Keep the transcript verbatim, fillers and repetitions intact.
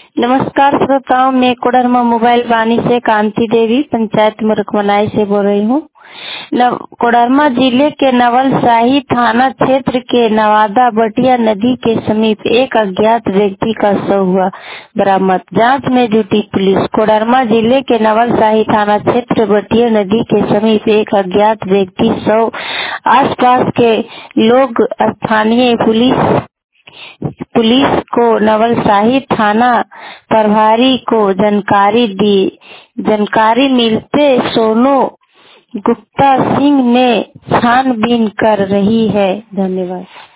नमस्कार श्रोताओं, मैं कोडरमा मोबाइल वाणी से कांति देवी पंचायत मुरकमलाई से बोल रही हूँ। कोडरमा जिले के नवलशाही थाना क्षेत्र के नवादा बटिया नदी के समीप एक अज्ञात व्यक्ति का शव हुआ बरामद। जांच में जुटी पुलिस। कोडरमा जिले के नवलशाही थाना क्षेत्र बटिया नदी के समीप एक अज्ञात व्यक्ति शव आसपास के लोग स्थानीय पुलिस पुलिस को नवलशाही थाना प्रभारी को जानकारी दी। जानकारी मिलते सोनू गुप्ता सिंह ने छानबीन कर रही है। धन्यवाद।